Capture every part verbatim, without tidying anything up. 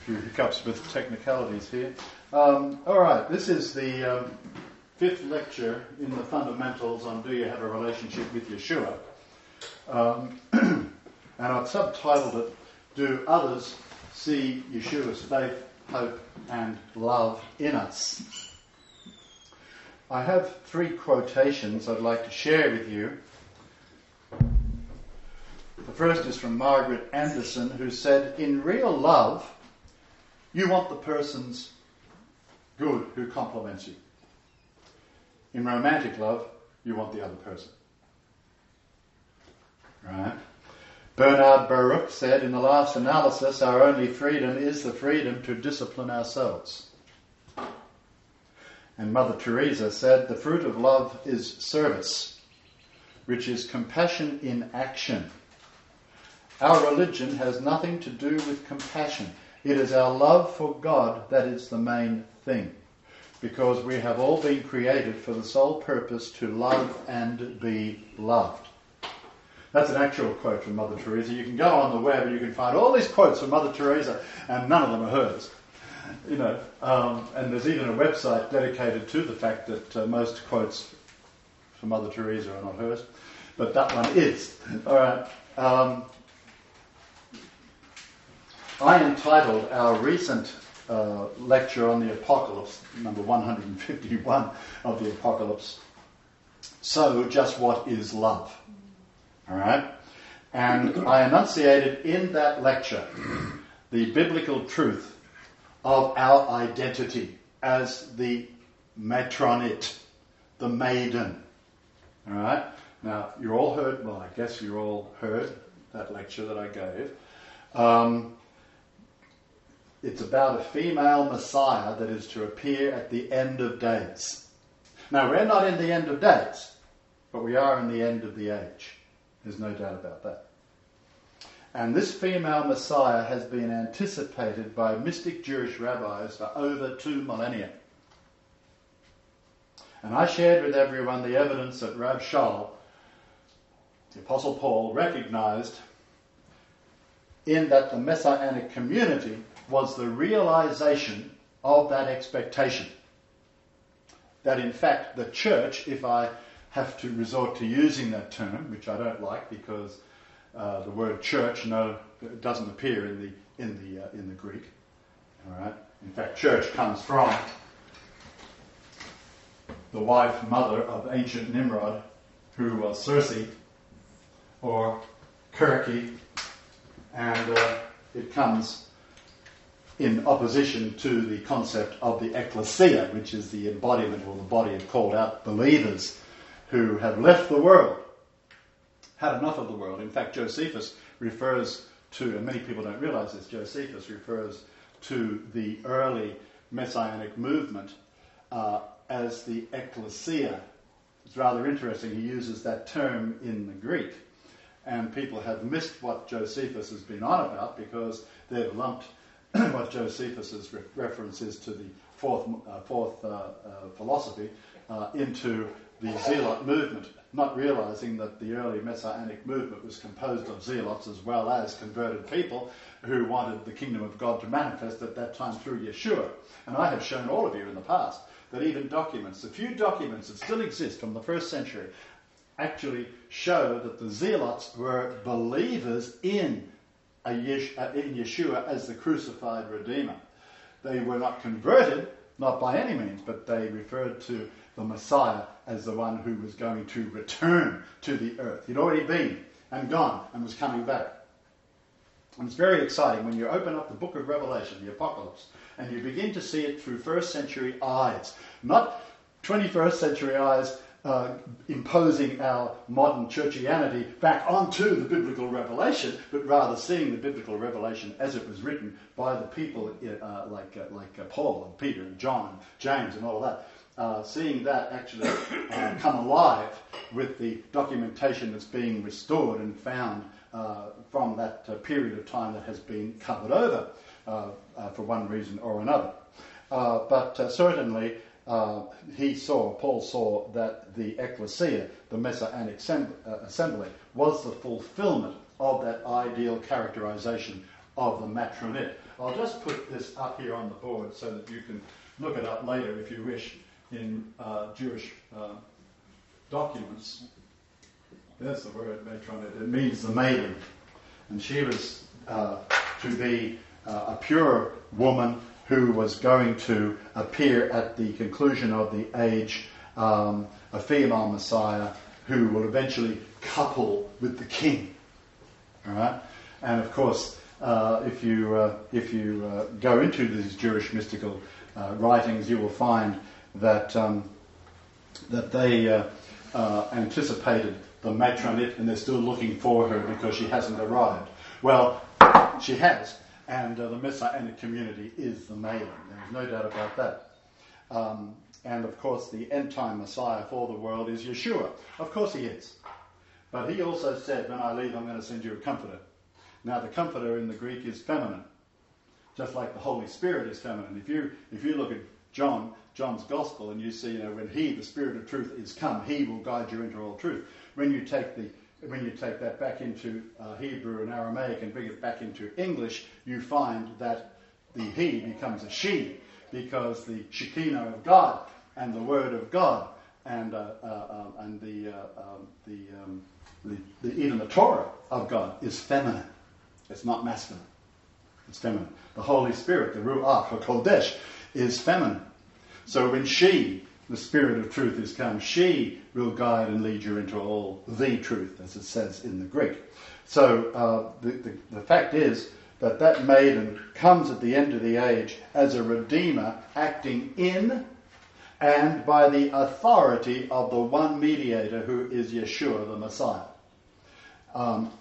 few hiccups with technicalities here. Um, all right, this is the um, fifth lecture in the fundamentals on Do You Have a Relationship with Yeshua? Um, and I've subtitled it, Do Others See Yeshua's Faith, Hope and Love in Us? I have three quotations I'd like to share with you. The first is from Margaret Anderson, who said, in real love, you want the person's good who compliments you. In romantic love, you want the other person. Right? Bernard Baruch said, in the last analysis, our only freedom is the freedom to discipline ourselves. And Mother Teresa said, the fruit of love is service, which is compassion in action. Our religion has nothing to do with compassion. It is our love for God that is the main thing, because we have all been created for the sole purpose to love and be loved. That's an actual quote from Mother Teresa. You can go on the web and you can find all these quotes from Mother Teresa, and none of them are hers. You know, um, and there's even a website dedicated to the fact that uh, most quotes from Mother Teresa are not hers, but that one is. All right. Um, I entitled our recent uh, lecture on the Apocalypse, number one hundred fifty-one of the Apocalypse, So Just What Is Love? All right? And I enunciated in that lecture the biblical truth of our identity as the matronit, the maiden. All right? Now, you all heard, well, I guess you all heard that lecture that I gave. Um, it's about a female Messiah that is to appear at the end of days. Now, we're not in the end of days, but we are in the end of the age. There's no doubt about that. And this female Messiah has been anticipated by mystic Jewish rabbis for over two millennia. And I shared with everyone the evidence that Rav Shaul, the Apostle Paul, recognized in that the Messianic community was the realization of that expectation. That in fact the church, if I have to resort to using that term, which I don't like because uh, the word church no it doesn't appear in the in the uh, in the Greek. All right. In fact, church comes from the wife mother of ancient Nimrod, who was Circe or Kirke, and uh, it comes in opposition to the concept of the ecclesia, which is the embodiment or the body of called out believers who have left the world, had enough of the world. In fact, Josephus refers to, and many people don't realize this, Josephus refers to the early Messianic movement uh, as the ecclesia. It's rather interesting, he uses that term in the Greek, and people have missed what Josephus has been on about because they've lumped what Josephus's re- reference is to the fourth, uh, fourth uh, uh, philosophy uh, into the Zealot movement, not realizing that the early Messianic movement was composed of Zealots as well as converted people who wanted the kingdom of God to manifest at that time through Yeshua. And I have shown all of you in the past that even documents, the few documents that still exist from the first century, actually show that the Zealots were believers in, a Yesh- in Yeshua as the crucified Redeemer. They were not converted, not by any means, but they referred to the Messiah as the one who was going to return to the earth. He'd already been and gone and was coming back. And it's very exciting when you open up the book of Revelation, the Apocalypse, and you begin to see it through first century eyes. Not twenty-first century eyes uh, imposing our modern churchianity back onto the biblical revelation, but rather seeing the biblical revelation as it was written by the people uh, like, uh, like uh, Paul and Peter and John and James and all of that. Uh, seeing that actually uh, come alive with the documentation that's being restored and found uh, from that uh, period of time that has been covered over uh, uh, for one reason or another. Uh, but uh, certainly uh, he saw, Paul saw that the ecclesia, the Messianic assembly, uh, assembly, was the fulfillment of that ideal characterization of the matronit. I'll just put this up here on the board so that you can look it up later if you wish in uh, Jewish uh, documents. There's the word matronit. It means the maiden. And she was uh, to be uh, a pure woman who was going to appear at the conclusion of the age, um, a female Messiah who will eventually couple with the king. All right? And of course, uh, if you uh, if you uh, go into these Jewish mystical uh, writings, you will find that um, that they uh, uh, anticipated the matronit, and they're still looking for her because she hasn't arrived. Well, she has, and uh, the Messianic community is the maiden. There's no doubt about that. Um, and of course, the end-time Messiah for the world is Yeshua. Of course he is. But he also said, when I leave, I'm going to send you a comforter. Now, the comforter in the Greek is feminine, just like the Holy Spirit is feminine. If you if you look at John, John's Gospel, and you see, you know, when he, the Spirit of truth, is come, he will guide you into all truth. When you take the when you take that back into uh, Hebrew and Aramaic and bring it back into English, you find that the he becomes a she, because the Shekinah of God and the Word of God and uh, uh, um, and the uh, um, the, um, the the even the Torah of God is feminine. It's not masculine. It's feminine. The Holy Spirit, the Ruach or Kodesh, is feminine. So when she, the Spirit of truth, is come, she will guide and lead you into all the truth, as it says in the Greek. So uh, the, the the fact is that that maiden comes at the end of the age as a redeemer, acting in and by the authority of the one mediator who is Yeshua, the Messiah. Um,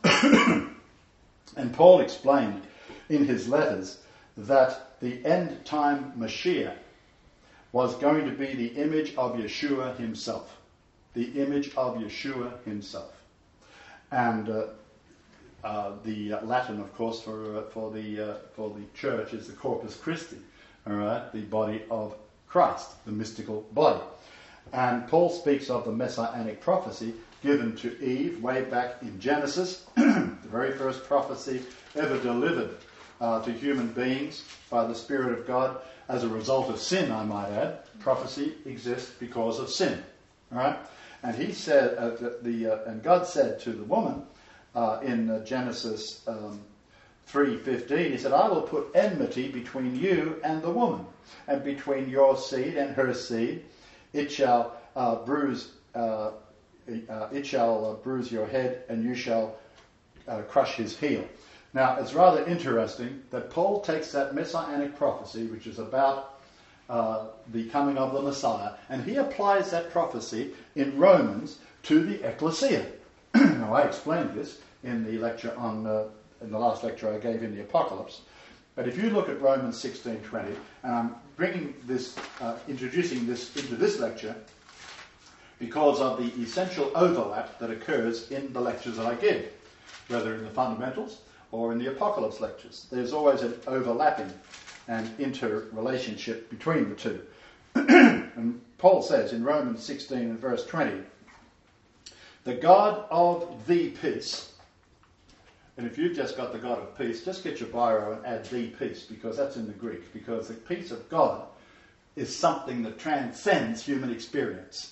and Paul explained in his letters that the end-time Mashiach was going to be the image of Yeshua himself. The image of Yeshua himself. And uh, uh, the uh, Latin, of course, for uh, for the uh, for the church is the Corpus Christi, all right, the body of Christ, the mystical body. And Paul speaks of the messianic prophecy given to Eve way back in Genesis, the very first prophecy ever delivered uh, to human beings by the Spirit of God as a result of sin, I might add. Prophecy exists because of sin, all right. And he said, uh, the, the uh, and God said to the woman uh, in uh, Genesis um, three fifteen, he said, "I will put enmity between you and the woman, and between your seed and her seed. It shall uh, bruise, uh, uh, it shall uh, bruise your head, and you shall uh, crush his heel." Now, it's rather interesting that Paul takes that messianic prophecy, which is about uh, the coming of the Messiah, and he applies that prophecy in Romans to the ecclesia. Now, I explained this in the lecture on uh, in the last lecture I gave in the Apocalypse. But if you look at Romans sixteen twenty, and I'm bringing this, uh, introducing this into this lecture because of the essential overlap that occurs in the lectures that I give, whether in the fundamentals or in the Apocalypse lectures. There's always an overlapping and interrelationship between the two. And Paul says in Romans sixteen and verse twenty, "The God of the peace," and if you've just got the God of peace, just get your biro and add the peace, because that's in the Greek, because the peace of God is something that transcends human experience.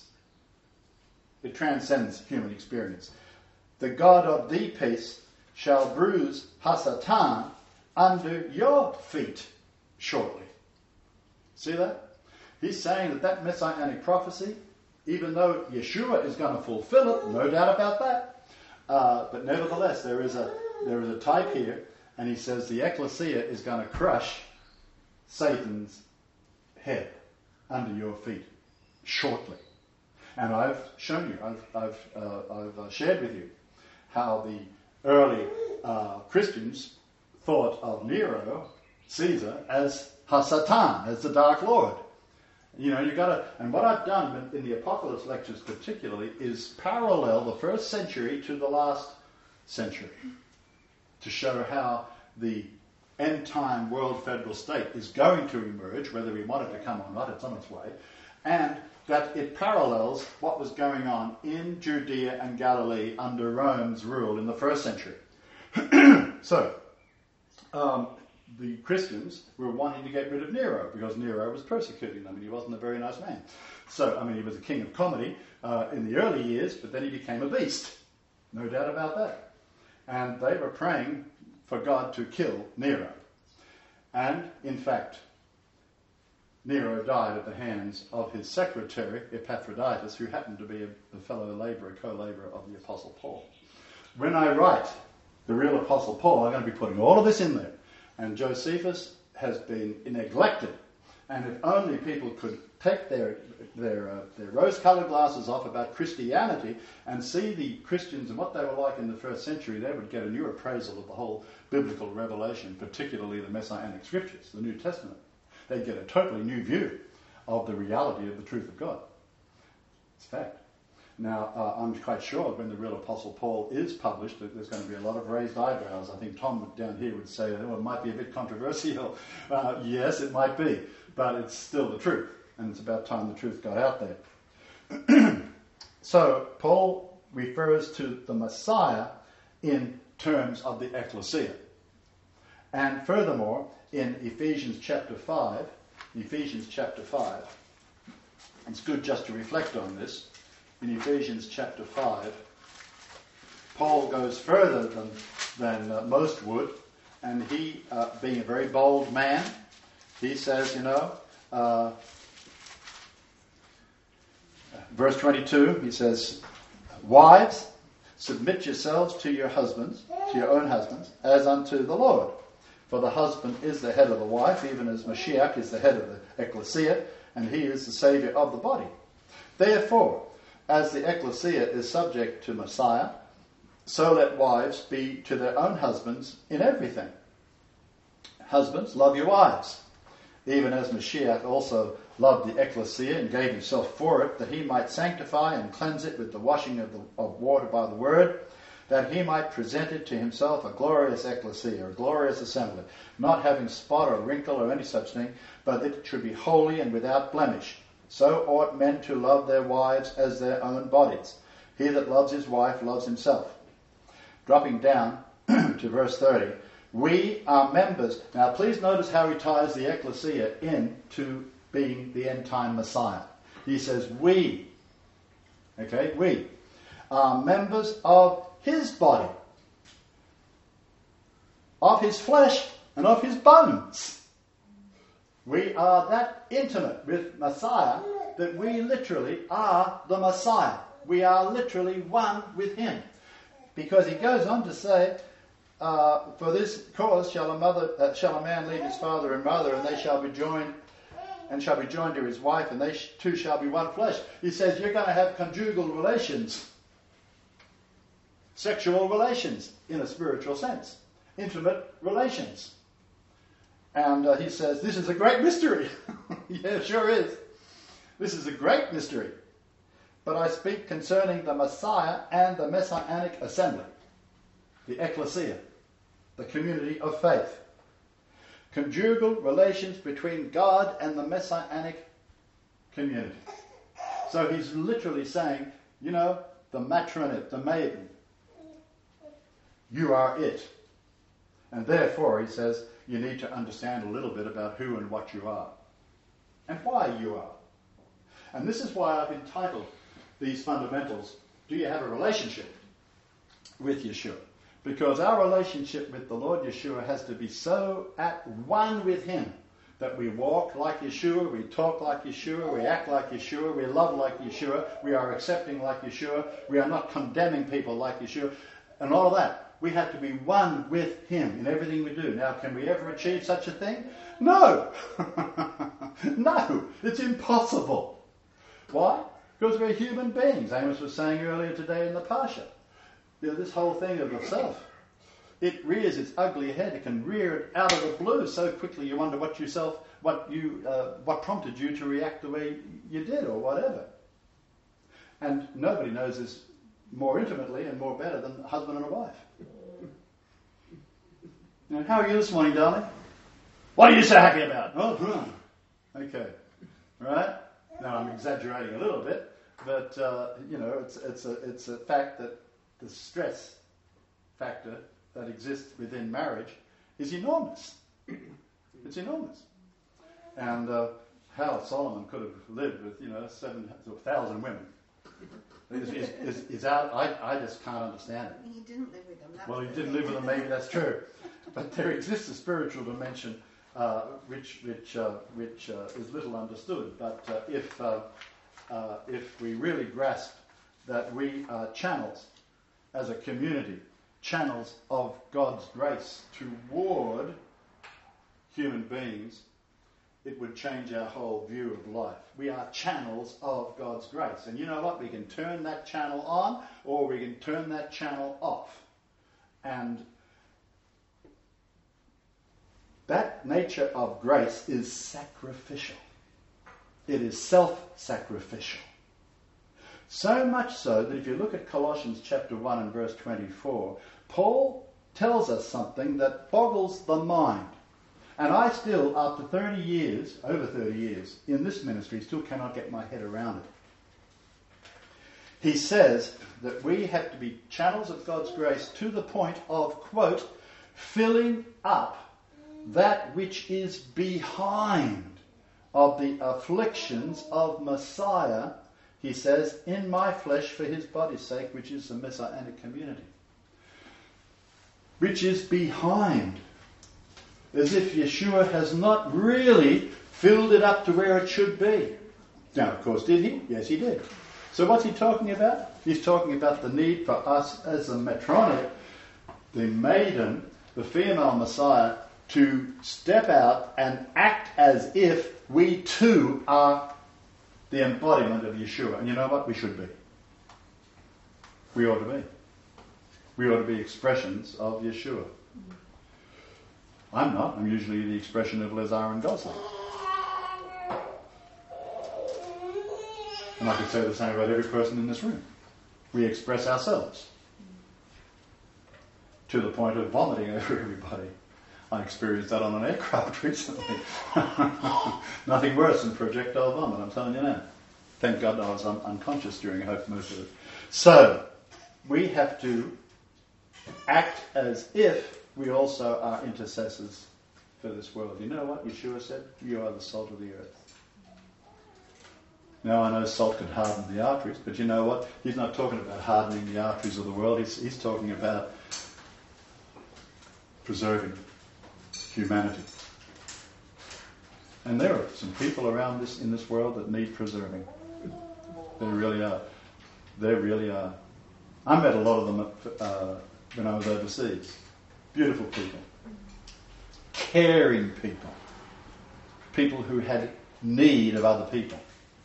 It transcends human experience. "The God of the peace shall bruise Hasatan under your feet shortly." See that? He's saying that that messianic prophecy, even though Yeshua is going to fulfill it, no doubt about that, uh, but nevertheless there is a there is a type here, and he says the ecclesia is going to crush Satan's head under your feet shortly. And I've shown you, I've I've uh, I've uh, shared with you how the early uh, Christians thought of Nero, Caesar, as Hasatan, as the Dark Lord. You know, you got to, and what I've done in the Apocalypse lectures particularly is parallel the first century to the last century to show how the end-time world federal state is going to emerge, whether we want it to come or not, it's on its way, and that it parallels what was going on in Judea and Galilee under Rome's rule in the first century. So, um, the Christians were wanting to get rid of Nero because Nero was persecuting them and he wasn't a very nice man. So, I mean, he was a king of comedy uh, in the early years, but then he became a beast. No doubt about that. And they were praying for God to kill Nero. And, in fact, Nero died at the hands of his secretary, Epaphroditus, who happened to be a, a fellow labourer, co-labourer of the Apostle Paul. When I write the real Apostle Paul, I'm going to be putting all of this in there. And Josephus has been neglected. And if only people could take their their, uh, their rose-coloured glasses off about Christianity and see the Christians and what they were like in the first century, they would get a new appraisal of the whole biblical revelation, particularly the Messianic Scriptures, the New Testament. They'd get a totally new view of the reality of the truth of God. It's fact. Now, uh, I'm quite sure when the real Apostle Paul is published that there's going to be a lot of raised eyebrows. I think Tom down here would say, oh, it might be a bit controversial. Uh, yes, it might be, but it's still the truth, and it's about time the truth got out there. So, Paul refers to the Messiah in terms of the ecclesia. And furthermore, in Ephesians chapter five, Ephesians chapter five, it's good just to reflect on this. In Ephesians chapter five, Paul goes further than, than uh, most would, and he, uh, being a very bold man, he says, you know, uh, verse twenty-two, he says, wives, submit yourselves to your husbands, to your own husbands, as unto the Lord. For the husband is the head of the wife, even as Mashiach is the head of the ecclesia, and he is the saviour of the body. Therefore, as the ecclesia is subject to Messiah, so let wives be to their own husbands in everything. Husbands, love your wives, even as Mashiach also loved the ecclesia and gave himself for it, that he might sanctify and cleanse it with the washing of, the, of water by the word, that he might present it to himself a glorious ecclesia, a glorious assembly, not having spot or wrinkle or any such thing, but that it should be holy and without blemish. So ought men to love their wives as their own bodies. He that loves his wife loves himself. Dropping down to verse thirty, we are members. Now please notice how he ties the ecclesia in to being the end-time Messiah. He says, we, okay, we are members of his body, of his flesh and of his bones. We are that intimate with Messiah that we literally are the Messiah. We are literally one with him. Because he goes on to say, uh, for this cause shall a mother, uh, shall a man leave his father and mother, and they shall be joined, and shall be joined to his wife, and they sh- two shall be one flesh. He says you're going to have conjugal relations, sexual relations in a spiritual sense, intimate relations. And uh, he says, this is a great mystery. Yeah, it sure is. This is a great mystery. But I speak concerning the Messiah and the Messianic assembly, the ecclesia, the community of faith. Conjugal relations between God and the Messianic community. So he's literally saying, you know, the matronate, the maiden, you are it. And therefore, he says, you need to understand a little bit about who and what you are. And why you are. And this is why I've entitled these fundamentals, do you have a relationship with Yeshua? Because our relationship with the Lord Yeshua has to be so at one with him that we walk like Yeshua, we talk like Yeshua, we act like Yeshua, we love like Yeshua, we are accepting like Yeshua, we are not condemning people like Yeshua, and all of that. We have to be one with him in everything we do. Now, can we ever achieve such a thing? No. No, it's impossible. Why? Because we're human beings. Amos was saying earlier today in the Parsha. You know, this whole thing of the self, it rears its ugly head. It can rear it out of the blue so quickly you wonder what yourself, what you, uh, what prompted you to react the way you did or whatever. And nobody knows this more intimately and more better than a husband and a wife. Now, how are you this morning, darling? What are you so happy about? Oh, huh. Okay. Right? Now, I'm exaggerating a little bit, but, uh, you know, it's, it's, a, it's a fact that the stress factor that exists within marriage is enormous. It's enormous. And uh, how Solomon could have lived with, you know, seven thousand women is, is, is, is out. I, I just can't understand it. He didn't live with them. That well, he didn't live with them. Maybe that's true, but there exists a spiritual dimension uh, which which uh, which uh, is little understood. But uh, if uh, uh, if we really grasp that we are channels as a community, channels of God's grace toward human beings, it would change our whole view of life. We are channels of God's grace. And you know what? We can turn that channel on or we can turn that channel off. And that nature of grace is sacrificial. It is self-sacrificial. So much so that if you look at Colossians chapter one and verse twenty-four, Paul tells us something that boggles the mind. And I still, after thirty years, over thirty years, in this ministry, still cannot get my head around it. He says that we have to be channels of God's grace to the point of, quote, filling up that which is behind of the afflictions of Messiah, he says, in my flesh for his body's sake, which is the Messianic community. Which is behind. As if Yeshua has not really filled it up to where it should be. Now, of course, did he? Yes, he did. So what's he talking about? He's talking about the need for us as a matronic, the maiden, the female Messiah, to step out and act as if we too are the embodiment of Yeshua. And you know what? We should be. We ought to be. We ought to be expressions of Yeshua. I'm not. I'm usually the expression of Lazar and Gosling. And I could say the same about every person in this room. We express ourselves to the point of vomiting over everybody. I experienced that on an aircraft recently. Nothing worse than projectile vomit, I'm telling you now. Thank God I was un- unconscious during most of it. So, we have to act as if we also are intercessors for this world. You know what Yeshua said? You are the salt of the earth. Now I know salt can harden the arteries, but you know what? He's not talking about hardening the arteries of the world. He's, he's talking about preserving humanity. And there are some people around this in this world that need preserving. They really are. They really are. I met a lot of them uh, when I was overseas. Beautiful people. Caring people. People who had need of other people.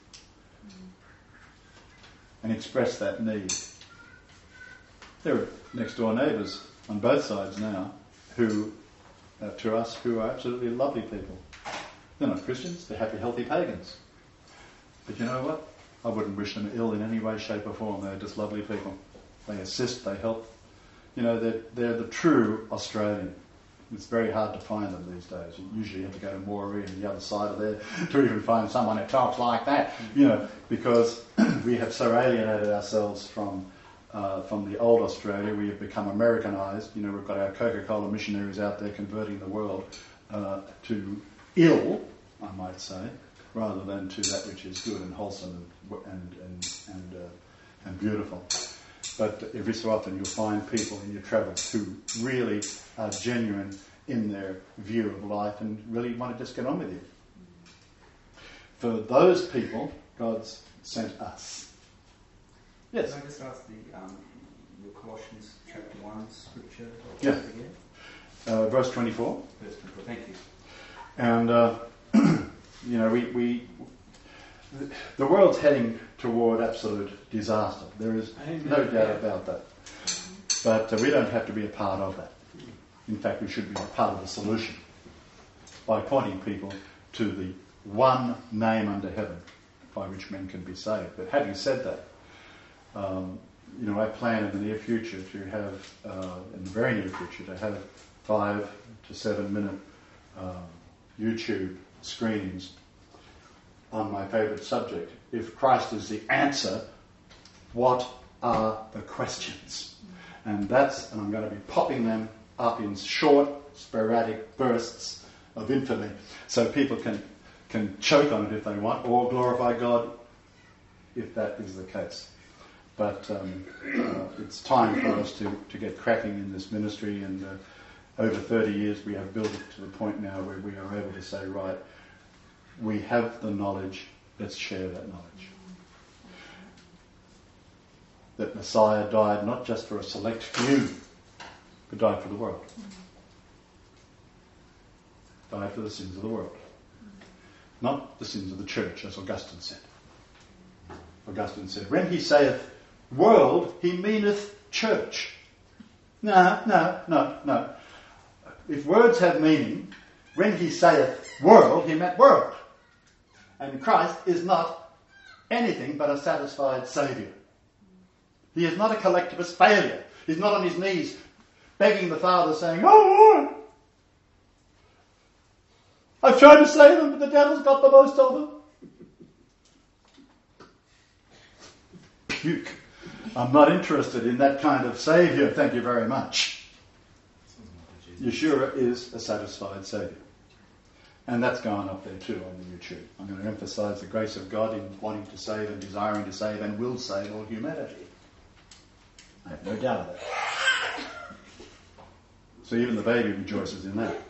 And expressed that need. There are next door neighbours on both sides now who, uh, to us, who are absolutely lovely people. They're not Christians, they're happy, healthy pagans. But you know what? I wouldn't wish them ill in any way, shape or form. They're just lovely people. They assist, they help. You know, they're, they're the true Australian. It's very hard to find them these days. You usually have to go to Moree and the other side of there to even find someone who talks like that, you know, because we have so alienated ourselves from uh, from the old Australia. We have become Americanized. You know, we've got our Coca-Cola missionaries out there converting the world uh, to ill, I might say, rather than to that which is good and wholesome and and and and, uh, and beautiful. But every so often you'll find people in your travels who really are genuine in their view of life and really want to just get on with you. For those people, God's sent us. Yes? Can I just ask the um, your Colossians chapter one scripture? Yeah. Uh, verse twenty-four. Verse twenty-four, thank you. And, uh, you know, we, we the world's heading toward absolute disaster. There is no doubt about that. But uh, we don't have to be a part of that. In fact, we should be a part of the solution by pointing people to the one name under heaven by which men can be saved. But having said that, um, you know, I plan in the near future to have, uh, in the very near future, to have five to seven minute um, YouTube screenings on my favourite subject. If Christ is the answer, what are the questions? And that's, and I'm going to be popping them up in short, sporadic bursts of infamy, so people can, can choke on it if they want, or glorify God if that is the case. But um, uh, it's time for us to, to get cracking in this ministry, and uh, over thirty years we have built it to the point now where we are able to say, right, we have the knowledge, let's share that knowledge. That Messiah died not just for a select few, but died for the world. Died for the sins of the world. Not the sins of the church, as Augustine said. Augustine said, when he saith world, he meaneth church. No, no, no, no. If words have meaning, when he saith world, he meant world. And Christ is not anything but a satisfied Saviour. He is not a collectivist failure. He's not on his knees begging the Father saying, oh Lord, I've tried to save them, but the devil's got the most of them. Puke. I'm not interested in that kind of Saviour, thank you very much. Yeshua is a satisfied Saviour. And that's going up there too on the YouTube. I'm going to emphasise the grace of God in wanting to save and desiring to save and will save all humanity. I have no doubt of that. So even the baby rejoices in that.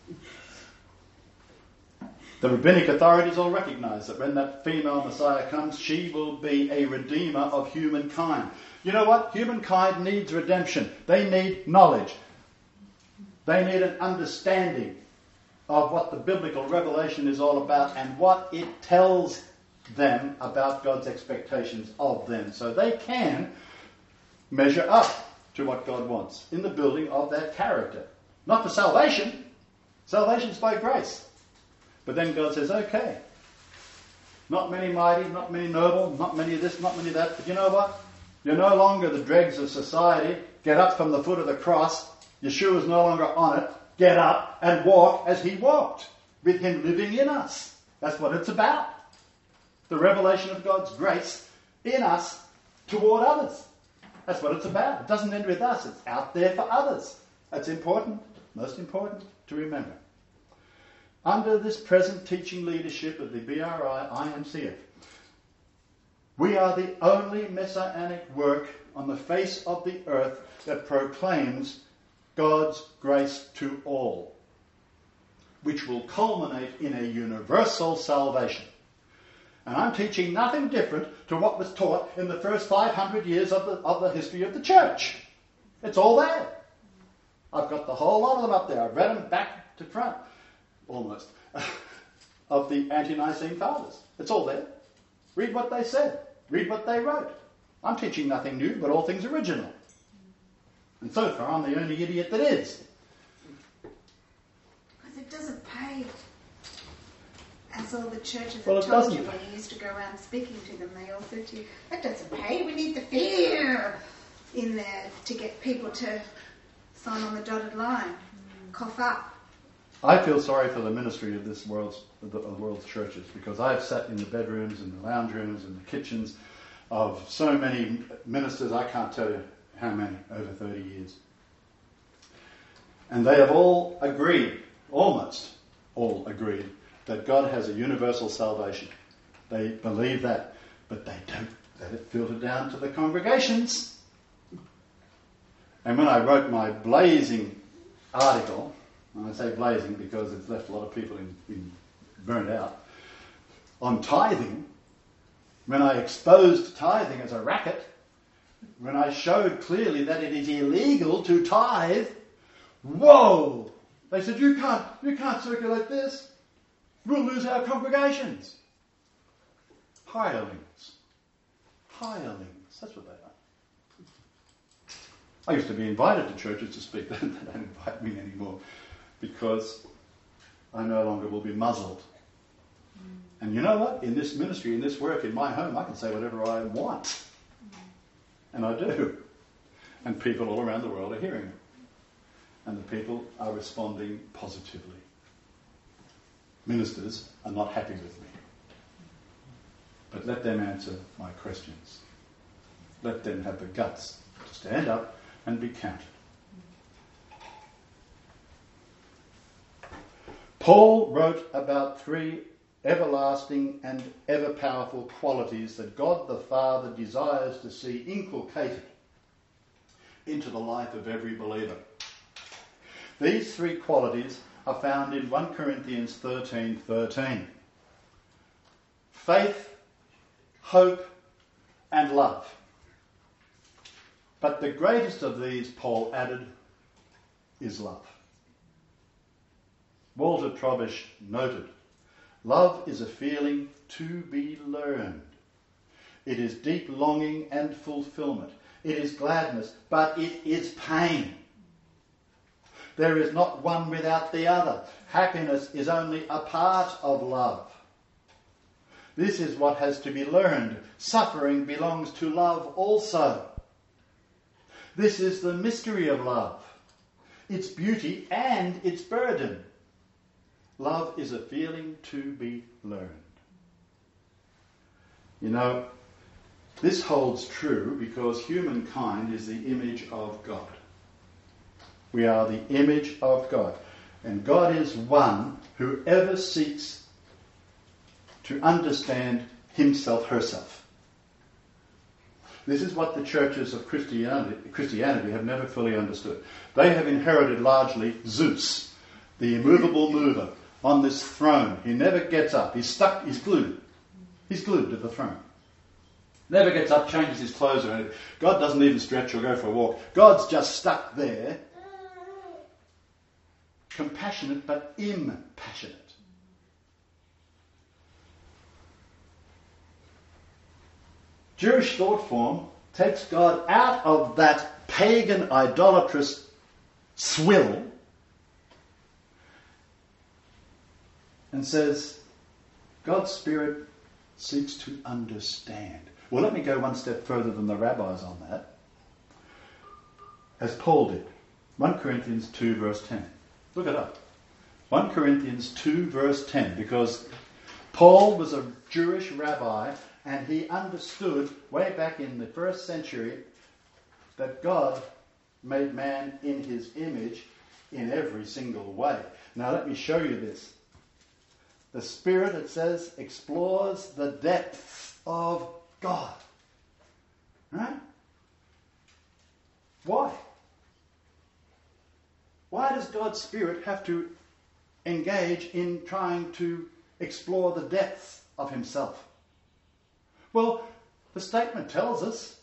The rabbinic authorities all recognise that when that female Messiah comes, she will be a redeemer of humankind. You know what? Humankind needs redemption. They need knowledge. They need an understanding of what the biblical revelation is all about and what it tells them about God's expectations of them. So they can measure up to what God wants in the building of that character. Not for salvation. Salvation is by grace. But then God says, okay, not many mighty, not many noble, not many of this, not many of that. But you know what? You're no longer the dregs of society. Get up from the foot of the cross. Yeshua is no longer on it. Get up and walk as he walked, with him living in us. That's what it's about. The revelation of God's grace in us toward others. That's what it's about. It doesn't end with us. It's out there for others. That's important, most important to remember. Under this present teaching leadership of the B R I I M C F, we are the only messianic work on the face of the earth that proclaims God's grace to all, which will culminate in a universal salvation. And I'm teaching nothing different to what was taught in the first five hundred years of the, of the history of the church. It's all there. I've got the whole lot of them up there. I've read them back to front, almost, of the Ante-Nicene Fathers. It's all there. Read what they said. Read what they wrote. I'm teaching nothing new, but all things original. And so far, I'm the only idiot that is. Because it doesn't pay. As all the churches Well, have it told doesn't you when pay. you used to go around speaking to them, they all said to you, that doesn't pay, we need the fear in there to get people to sign on the dotted line, mm. cough up. I feel sorry for the ministry of this world's of the of world's churches, because I've sat in the bedrooms and the lounge rooms and the kitchens of so many ministers, I can't tell you how many, over thirty years. And they have all agreed, almost all agreed, that God has a universal salvation. They believe that, but they don't let it filter down to the congregations. And when I wrote my blazing article, and I say blazing because it's left a lot of people in, in burned out, on tithing, when I exposed tithing as a racket, when I showed clearly that it is illegal to tithe, whoa! They said, you can't, you can't circulate this. We'll lose our congregations. Hirelings. Hirelings. That's what they are. I used to be invited to churches to speak. They don't invite me anymore because I no longer will be muzzled. And you know what? In this ministry, in this work, in my home, I can say whatever I want. And I do. And people all around the world are hearing it. And the people are responding positively. Ministers are not happy with me. But let them answer my questions. Let them have the guts to stand up and be counted. Paul wrote about three everlasting and ever-powerful qualities that God the Father desires to see inculcated into the life of every believer. These three qualities are found in First Corinthians thirteen thirteen. Faith, hope, and love. But the greatest of these, Paul added, is love. Walter Trobisch noted, love is a feeling to be learned. It is deep longing and fulfillment. It is gladness, but it is pain. There is not one without the other. Happiness is only a part of love. This is what has to be learned. Suffering belongs to love also. This is the mystery of love, its beauty and its burden. Love is a feeling to be learned. You know, this holds true because humankind is the image of God. We are the image of God. And God is one who ever seeks to understand himself, herself. This is what the churches of Christianity, Christianity have never fully understood. They have inherited largely Zeus, the immovable mover, on this throne. He never gets up. He's stuck, he's glued. He's glued to the throne. Never gets up, changes his clothes or anything. God doesn't even stretch or go for a walk. God's just stuck there, compassionate but impassionate. Jewish thought form takes God out of that pagan, idolatrous swill and says, God's Spirit seeks to understand. Well, let me go one step further than the rabbis on that, as Paul did. First Corinthians two, verse ten. Look it up. First Corinthians two, verse ten, because Paul was a Jewish rabbi and he understood way back in the first century that God made man in his image in every single way. Now let me show you this. The Spirit, it says, explores the depths of God. Right? Why? Why does God's Spirit have to engage in trying to explore the depths of himself? Well, the statement tells us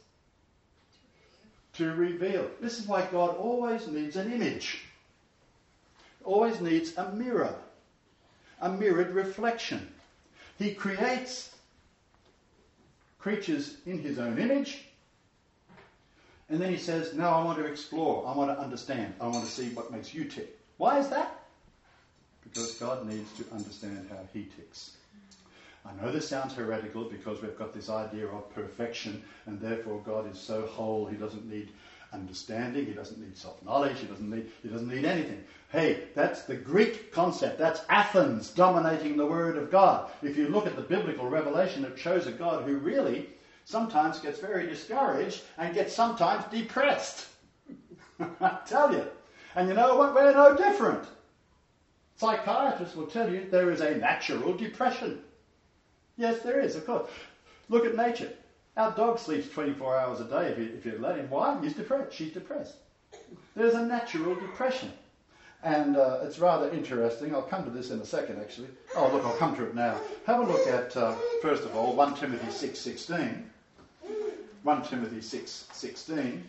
to reveal. This is why God always needs an image. Always needs a mirror. A mirrored reflection. He creates creatures in his own image, and then he says, now I want to explore, I want to understand, I want to see what makes you tick. Why is that? Because God needs to understand how he ticks. I know this sounds heretical because we've got this idea of perfection, and therefore God is so whole, he doesn't need understanding, he doesn't need self-knowledge, he doesn't need he doesn't need anything. Hey, that's the Greek concept. That's Athens dominating the Word of God. If you look at the biblical revelation, it shows a God who really sometimes gets very discouraged and gets sometimes depressed. I tell you. And you know what? We're no different. Psychiatrists will tell you there is a natural depression. Yes, there is, of course. Look at nature. Our dog sleeps twenty-four hours a day if you, if you let him. Why? He's depressed. She's depressed. There's a natural depression. And uh, it's rather interesting. I'll come to this in a second, actually. Oh, look, I'll come to it now. Have a look at, uh, first of all, First Timothy six sixteen. First Timothy six sixteen.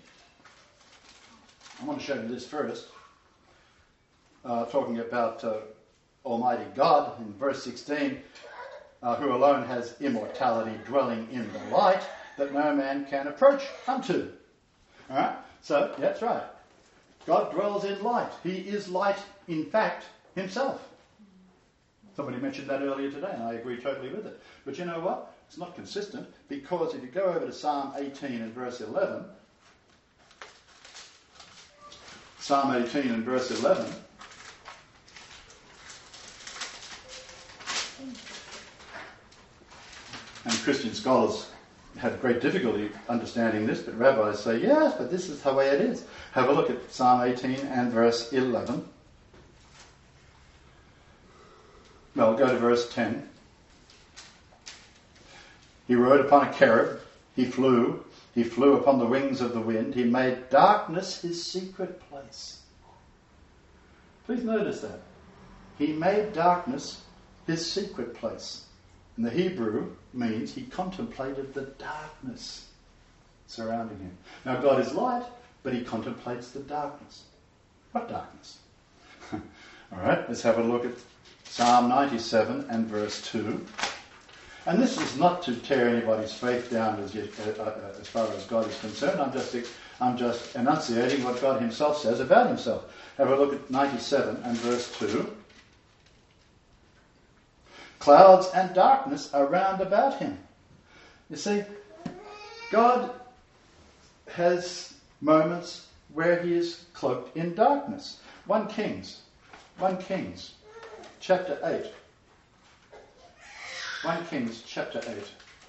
I want to show you this first. Uh, talking about uh, Almighty God in verse sixteen. Uh, who alone has immortality, dwelling in the light that no man can approach unto. All right? So, that's right. God dwells in light. He is light, in fact, himself. Somebody mentioned that earlier today, and I agree totally with it. But you know what? It's not consistent, because if you go over to Psalm eighteen and verse eleven, Psalm eighteen and verse eleven, and Christian scholars have great difficulty understanding this, but rabbis say, yes, but this is the way it is. Have a look at Psalm eighteen and verse eleven. Well, go to verse ten. He rode upon a cherub. He flew. He flew upon the wings of the wind. He made darkness his secret place. Please notice that. He made darkness his secret place. And the Hebrew means he contemplated the darkness surrounding him. Now God is light, but he contemplates the darkness. What darkness? All right, let's have a look at Psalm ninety-seven and verse two. And this is not to tear anybody's faith down as, yet, uh, uh, as far as God is concerned. I'm just, I'm just enunciating what God himself says about himself. Have a look at ninety-seven and verse two. Clouds and darkness are round about him. You see, God has moments where he is cloaked in darkness. First Kings, First Kings, chapter eight. First Kings, chapter eight.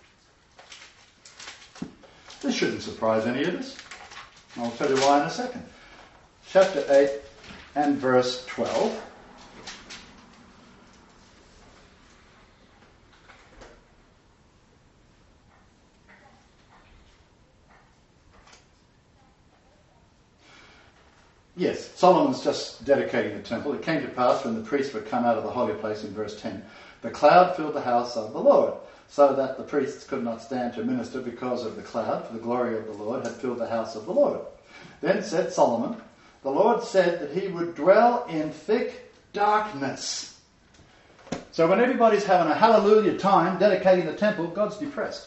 This shouldn't surprise any of us. I'll tell you why in a second. Chapter eight and verse twelve. Yes, Solomon's just dedicating the temple. It came to pass when the priests were come out of the holy place in verse ten. The cloud filled the house of the Lord, so that the priests could not stand to minister because of the cloud, for the glory of the Lord had filled the house of the Lord. Then said Solomon, the Lord said that he would dwell in thick darkness. So when everybody's having a hallelujah time dedicating the temple, God's depressed.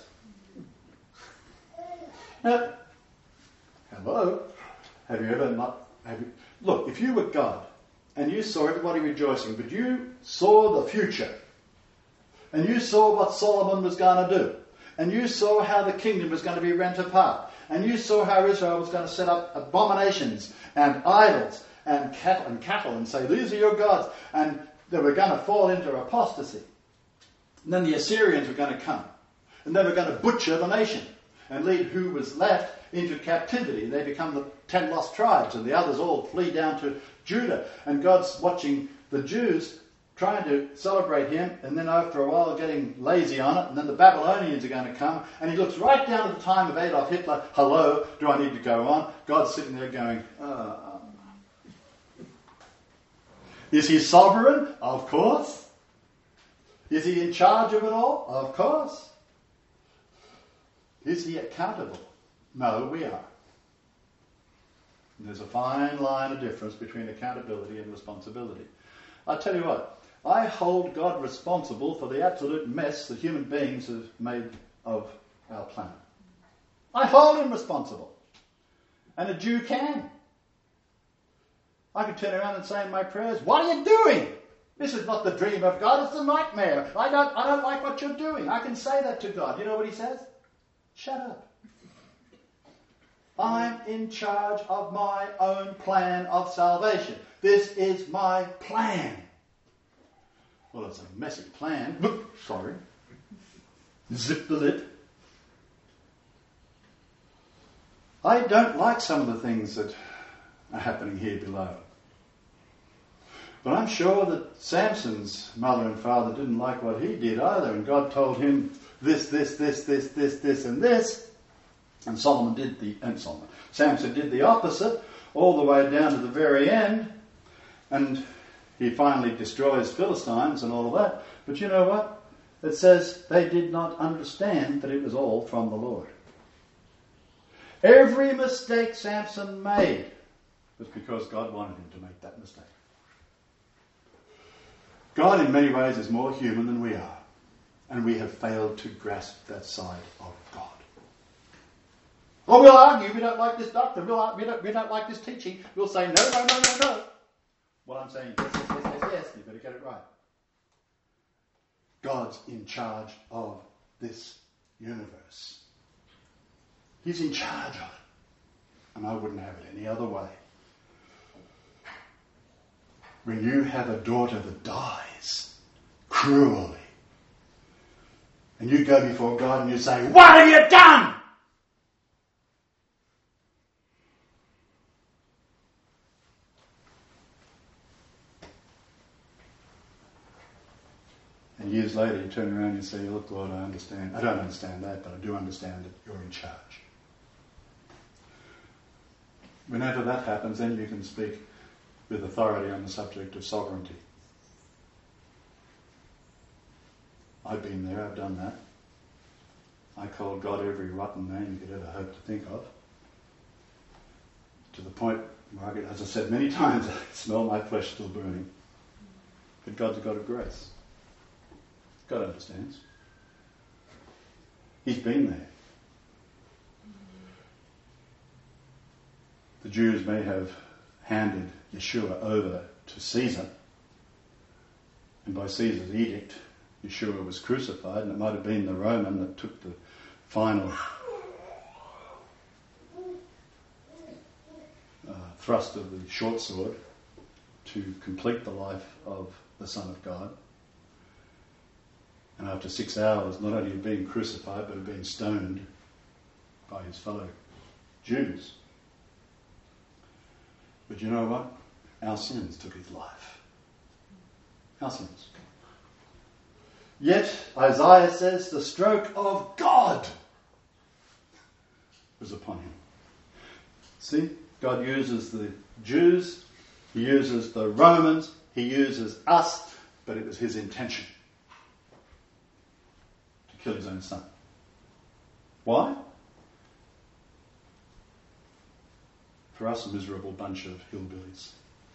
Now, hello? Have you ever not... Have you, look, if you were God and you saw everybody rejoicing, but you saw the future, and you saw what Solomon was going to do, and you saw how the kingdom was going to be rent apart, and you saw how Israel was going to set up abominations and idols and cattle and cattle and say, these are your gods, and they were going to fall into apostasy. And then the Assyrians were going to come, and they were going to butcher the nation and lead who was left into captivity. They become the ten lost tribes, and the others all flee down to Judah. And God's watching the Jews trying to celebrate him, and then after a while getting lazy on it, and then the Babylonians are going to come, and he looks right down to the time of Adolf Hitler. Hello, do I need to go on? God's sitting there going, uh, is he sovereign? Of course. Is he in charge of it all? Of course. Is he accountable? No, we are. There's a fine line of difference between accountability and responsibility. I'll tell you what, I hold God responsible for the absolute mess that human beings have made of our planet. I hold him responsible. And a Jew can. I can turn around and say in my prayers, what are you doing? This is not the dream of God, it's a nightmare. I don't, I don't like what you're doing. I can say that to God. You know what he says? Shut up. I'm in charge of my own plan of salvation. This is my plan. Well, it's a messy plan. Sorry. Zip the lid. I don't like some of the things that are happening here below. But I'm sure that Samson's mother and father didn't like what he did either. And God told him this, this, this, this, this, this, and this. And Solomon did the, and Solomon, Samson did the opposite, all the way down to the very end, and he finally destroys Philistines and all of that. But you know what? It says they did not understand that it was all from the Lord. Every mistake Samson made was because God wanted him to make that mistake. God in many ways is more human than we are, and we have failed to grasp that side of God. Oh, we'll argue, we don't like this doctrine, we'll, we, don't, we don't like this teaching. We'll say, no, no, no, no, no. What I'm saying, yes, yes, yes, yes, yes, you better get it right. God's in charge of this universe. He's in charge of it. And I wouldn't have it any other way. When you have a daughter that dies cruelly, and you go before God and you say, what have you done? And years later you turn around and you say, look Lord, I understand. I don't understand that, but I do understand that you're in charge. Whenever that happens, then you can speak with authority on the subject of sovereignty. I've been there, I've done that. I called God every rotten name you could ever hope to think of. To the point where, I could, as I said many times, I could smell my flesh still burning. But God's a God of grace. God understands. He's been there. The Jews may have handed Yeshua over to Caesar, and by Caesar's edict, Yeshua was crucified, and it might have been the Roman that took the final uh, thrust of the short sword to complete the life of the Son of God. And after six hours, not only of being crucified, but of being stoned by his fellow Jews. But you know what? Our sins took his life. Our sins. Yet, Isaiah says, the stroke of God was upon him. See, God uses the Jews, he uses the Romans, he uses us, but it was his intention to kill his own son. Why? For us, a miserable bunch of hillbillies.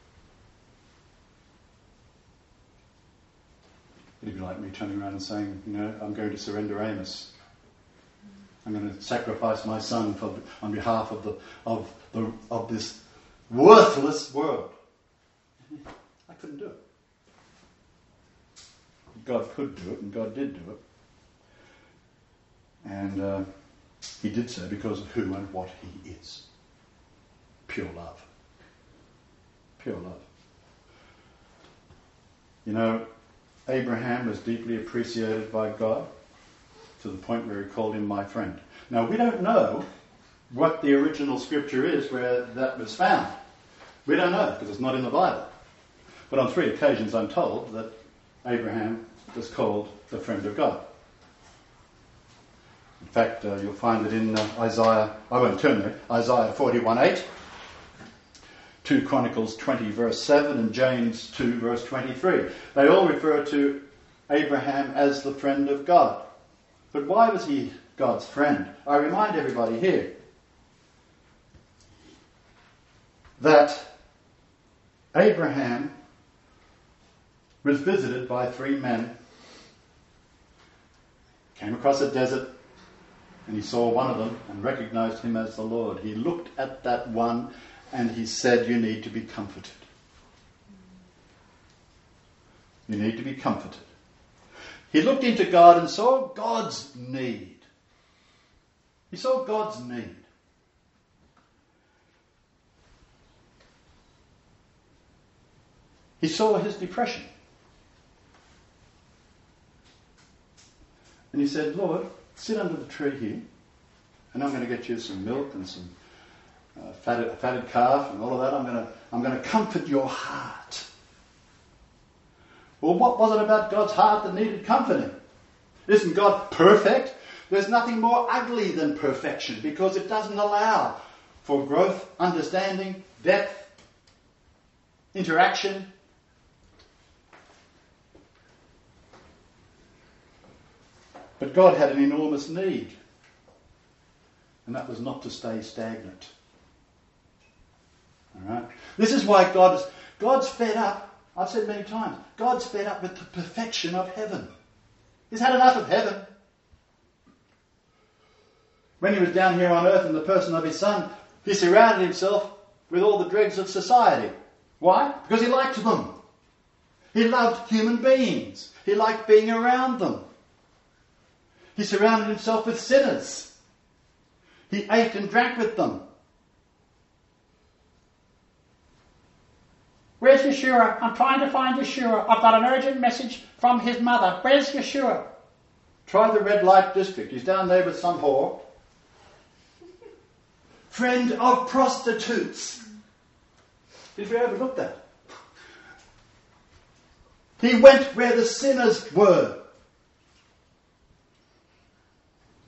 It'd be like me turning around and saying, you know, I'm going to surrender Amos. I'm going to sacrifice my son for, on behalf of the of the of this worthless world. I couldn't do it. God could do it, and God did do it. And uh, he did so because of who and what he is. Pure love. Pure love. You know, Abraham was deeply appreciated by God to the point where he called him my friend. Now, we don't know what the original scripture is where that was found. We don't know because it's not in the Bible. But on three occasions I'm told that Abraham was called the friend of God. In fact, uh, you'll find it in uh, Isaiah, I won't turn there, Isaiah forty-one eight, two Chronicles twenty verse seven, and James two verse twenty-three. They all refer to Abraham as the friend of God. But why was he God's friend? I remind everybody here that Abraham was visited by three men, came across a desert, and he saw one of them and recognized him as the Lord. He looked at that one and he said, you need to be comforted. You need to be comforted. He looked into God and saw God's need. He saw God's need. He saw his depression. And he said, Lord, sit under the tree here, and I'm going to get you some milk and some uh, fatted, a fatted calf and all of that. I'm going to, I'm going to comfort your heart. Well, what was it about God's heart that needed comforting? Isn't God perfect? There's nothing more ugly than perfection because it doesn't allow for growth, understanding, depth, interaction. But God had an enormous need, and that was not to stay stagnant. All right? This is why God's, God's fed up. I've said many times, God's fed up with the perfection of heaven. He's had enough of heaven. When he was down here on earth in the person of his Son, he surrounded himself with all the dregs of society. Why? Because he liked them. He loved human beings. He liked being around them. He surrounded himself with sinners. He ate and drank with them. Where's Yeshua? I'm trying to find Yeshua. I've got an urgent message from his mother. Where's Yeshua? Try the red light district. He's down there with some whore. Friend of prostitutes. Did we overlook that? He went where the sinners were.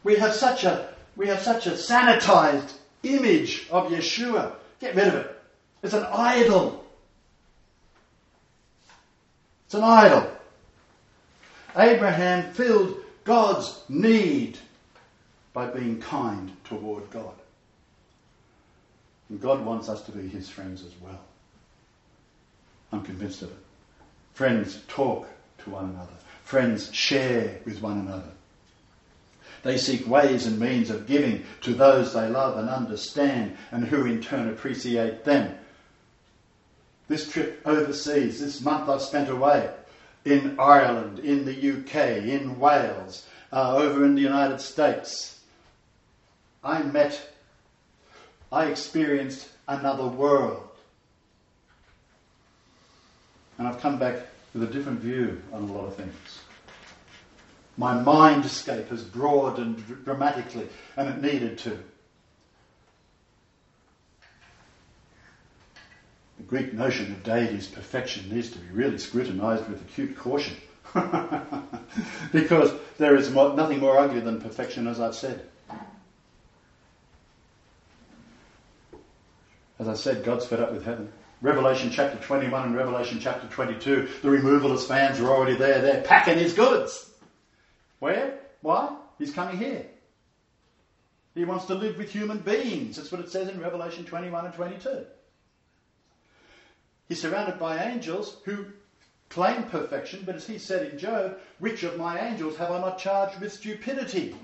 We have such a we have such a sanitized image of Yeshua. Get rid of it. It's an idol. It's an idol. Abraham filled God's need by being kind toward God. And God wants us to be his friends as well. I'm convinced of it. Friends talk to one another. Friends share with one another. They seek ways and means of giving to those they love and understand, and who in turn appreciate them. This trip overseas, this month I've spent away in Ireland, in the U K, in Wales, uh, over in the United States. I met, I experienced another world. And I've come back with a different view on a lot of things. My mindscape has broadened dramatically, and it needed to. The Greek notion of deity's perfection needs to be really scrutinised with acute caution. Because there is more, nothing more ugly than perfection, as I've said. As I said, God's fed up with heaven. Revelation chapter twenty-one and Revelation chapter twenty-two, the removalist fans are already there. They're packing his goods. Where? Why? He's coming here. He wants to live with human beings. That's what it says in Revelation twenty-one and twenty-two. He's surrounded by angels who claim perfection, but as he said in Job, which of my angels have I not charged with stupidity?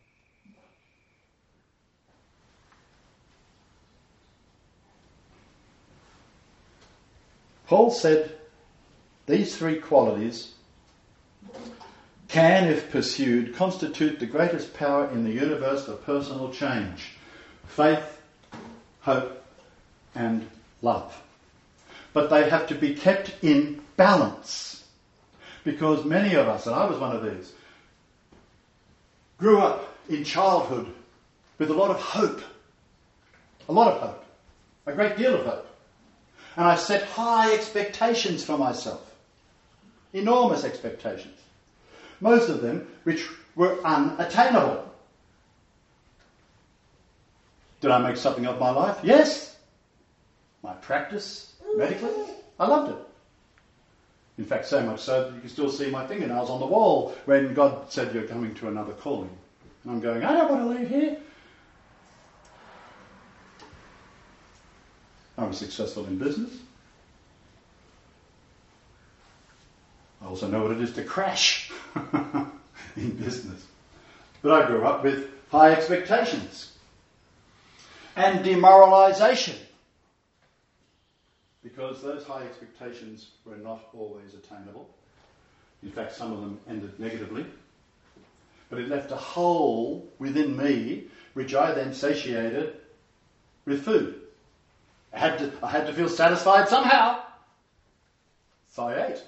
Paul said these three qualities can, if pursued, constitute the greatest power in the universe for personal change: faith, hope, and love. But they have to be kept in balance, because many of us, and I was one of these, grew up in childhood with a lot of hope, a lot of hope, a great deal of hope. And I set high expectations for myself, enormous expectations, most of them which were unattainable. Did I make something of my life? Yes. My practice, medically, I loved it. In fact, so much so that you can still see my fingernails on the wall when God said, you're coming to another calling. And I'm going, I don't want to leave here. I was successful in business. I also know what it is to crash in business. But I grew up with high expectations and demoralisation, because those high expectations were not always attainable. In fact, some of them ended negatively. But it left a hole within me, which I then satiated with food. I had to, I had to feel satisfied somehow. So I ate.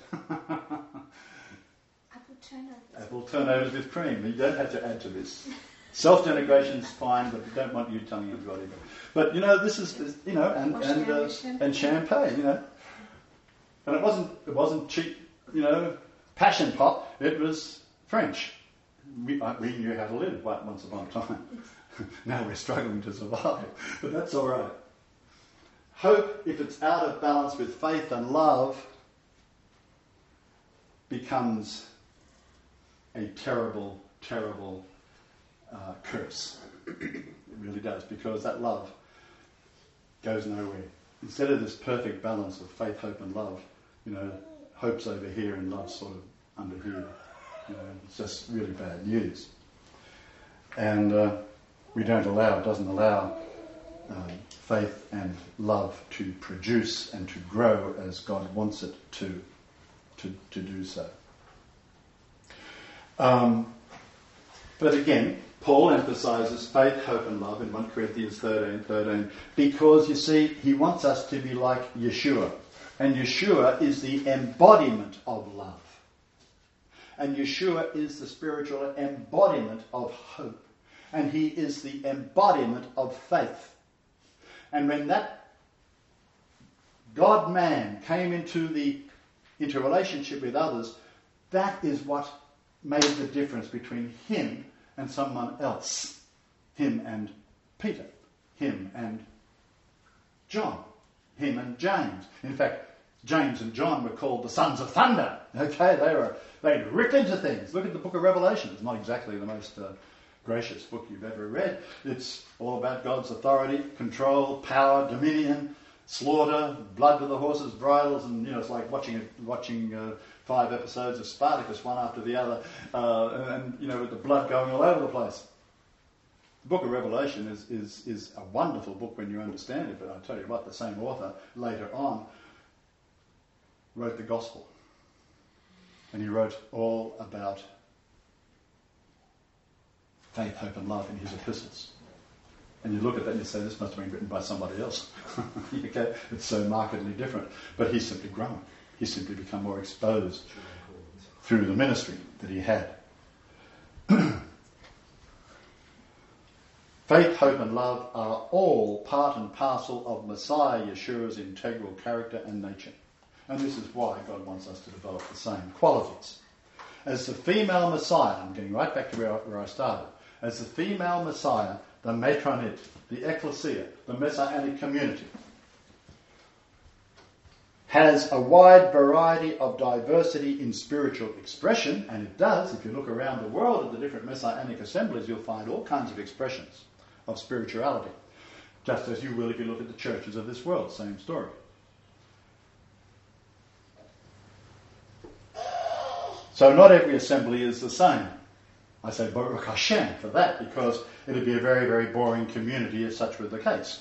Apple turnovers. Apple turnovers with cream. You don't have to add to this. Self-denigration is fine, but we don't want you telling everybody. But, you know, this is, you know, and and, uh, and champagne, you know. And it wasn't it wasn't cheap, you know, passion pop. It was French. We, I, we knew how to live once upon a time. Now we're struggling to survive. But that's all right. Hope, if it's out of balance with faith and love, becomes a terrible, terrible uh, curse. It really does, because that love goes nowhere. Instead of this perfect balance of faith, hope and love, you know, hope's over here and love's sort of under here. You know, it's just really bad news. And uh, we don't allow, it doesn't allow um, faith and love to produce and to grow as God wants it to, to, to do so. Um, but again, Paul emphasises faith, hope and love in First Corinthians thirteen thirteen, because, you see, he wants us to be like Yeshua. And Yeshua is the embodiment of love. And Yeshua is the spiritual embodiment of hope. And he is the embodiment of faith. And when that God-man came into the into relationship with others, that is what made the difference between him and someone else. Him and Peter. Him and John. Him and James. In fact, James and John were called the sons of thunder. Okay, they were they'd rip into things. Look at the book of Revelation. It's not exactly the most uh, gracious book you've ever read. It's all about God's authority, control, power, dominion, slaughter, blood to the horses' bridles, and you know it's like watching watching uh, five episodes of Spartacus, one after the other, uh, and you know with the blood going all over the place. The book of Revelation is is is a wonderful book when you understand it. But I tell you what, the same author later on wrote the gospel, and he wrote all about faith, hope, and love in his epistles. And you look at that and you say, this must have been written by somebody else. Okay? It's so markedly different. But he's simply grown. He's simply become more exposed through the ministry that he had. Faith, hope, and love are all part and parcel of Messiah Yeshua's integral character and nature. And this is why God wants us to develop the same qualities. As the female Messiah, I'm getting right back to where I, where I started. As the female Messiah, the matronate, the ecclesia, the messianic community, has a wide variety of diversity in spiritual expression, and it does. If you look around the world at the different messianic assemblies, you'll find all kinds of expressions of spirituality. Just as you will if you look at the churches of this world, same story. So not every assembly is the same. I say Baruch Hashem for that, because it would be a very, very boring community if such were the case.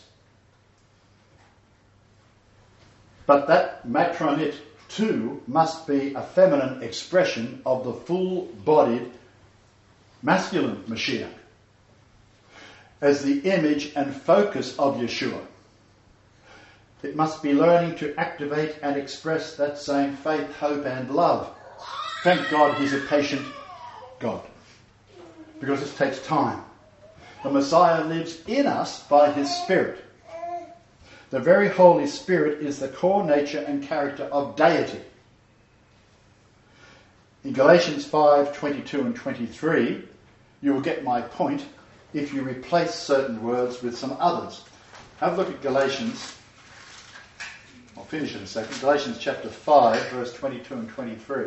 But that matronate too must be a feminine expression of the full-bodied masculine Mashiach as the image and focus of Yeshua. It must be learning to activate and express that same faith, hope and love. Thank God he's a patient God, because this takes time. The Messiah lives in us by his Spirit. The very Holy Spirit is the core nature and character of deity. In Galatians five, twenty-two and twenty-three, you will get my point if you replace certain words with some others. Have a look at Galatians. I'll finish in a second. Galatians chapter five, verse twenty-two and twenty-three.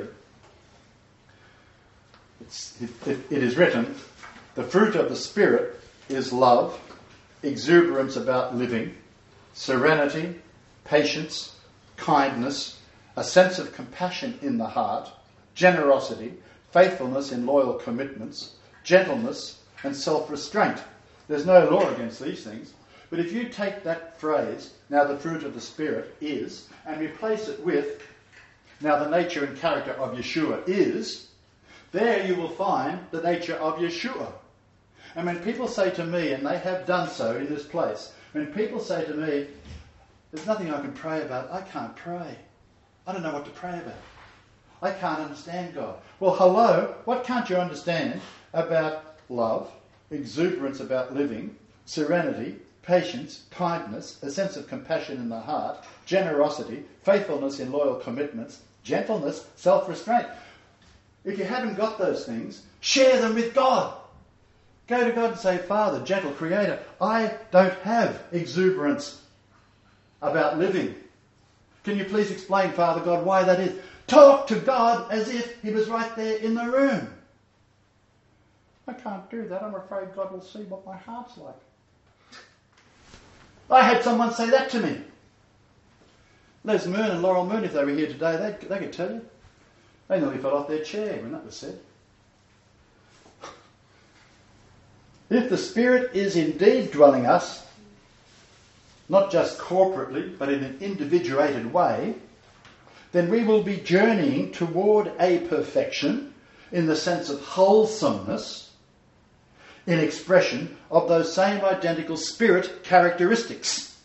It's, it, it, it is written, the fruit of the Spirit is love, exuberance about living, serenity, patience, kindness, a sense of compassion in the heart, generosity, faithfulness in loyal commitments, gentleness, and self-restraint. There's no law against these things. But if you take that phrase, now the fruit of the Spirit is, and replace it with, now the nature and character of Yeshua is, there you will find the nature of Yeshua. And when people say to me, and they have done so in this place, when people say to me, there's nothing I can pray about, I can't pray. I don't know what to pray about. I can't understand God. Well, hello, what can't you understand about love, exuberance about living, serenity, patience, kindness, a sense of compassion in the heart, generosity, faithfulness in loyal commitments, gentleness, self-restraint? If you haven't got those things, share them with God. Go to God and say, Father, gentle Creator, I don't have exuberance about living. Can you please explain, Father God, why that is? Talk to God as if he was right there in the room. I can't do that. I'm afraid God will see what my heart's like. I had someone say that to me. Les Moon and Laurel Moon, if they were here today, they, they could tell you. They nearly fell off their chair when that was said. If the Spirit is indeed dwelling us, not just corporately, but in an individuated way, then we will be journeying toward a perfection in the sense of wholesomeness in expression of those same identical Spirit characteristics.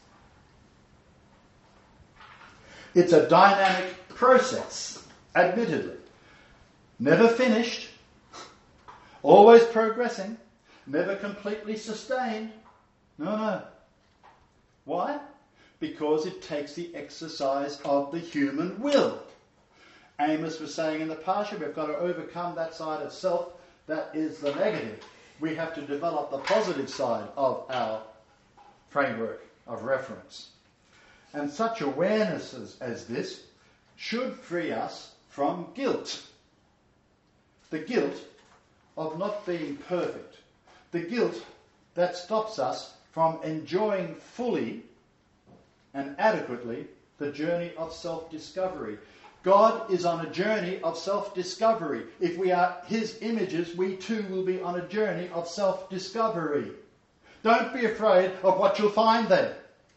It's a dynamic process, admittedly. Never finished, always progressing, never completely sustained. No, no. Why? Because it takes the exercise of the human will. Amos was saying in the Parsha, we've got to overcome that side of self that is the negative. we have to develop the positive side of our framework of reference. And such awarenesses as this should free us from guilt. The guilt of not being perfect. The guilt that stops us from enjoying fully and adequately the journey of self-discovery. God is on a journey of self-discovery. If we are his images, we too will be on a journey of self-discovery. Don't be afraid of what you'll find there.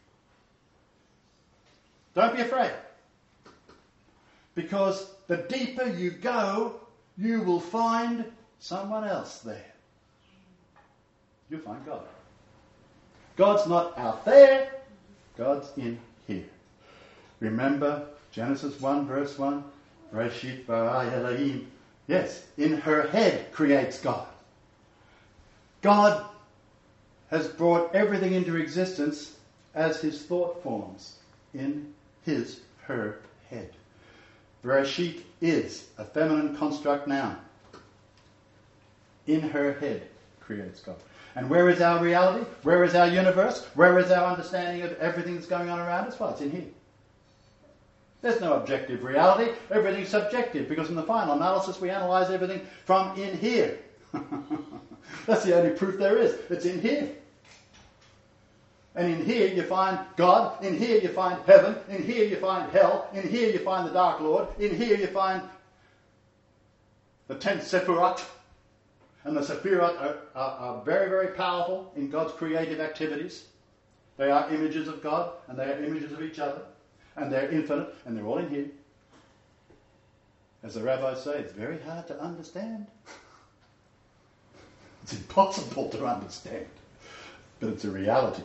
Don't be afraid. Because the deeper you go, you will find someone else there. You'll find God. God's not out there. God's in here. Remember Genesis one verse one? Reshit bara Elohim. Yes, in her head creates God. God has brought everything into existence as his thought forms in his, her head. Bereshit is a feminine construct noun. In her head creates God. And where is our reality? Where is our universe? Where is our understanding of everything that's going on around us? Well, it's in here. There's no objective reality. Everything's subjective, because in the final analysis we analyse everything from in here. That's the only proof there is. It's in here. And in here you find God, in here you find heaven, in here you find hell, in here you find the Dark Lord, in here you find the ten Sephirot. And the Sephirot are, are, are very, very powerful in God's creative activities. They are images of God, and they are images of each other, and they're infinite, and they're all in here. As the rabbis say, it's very hard to understand. It's impossible to understand, but it's a reality.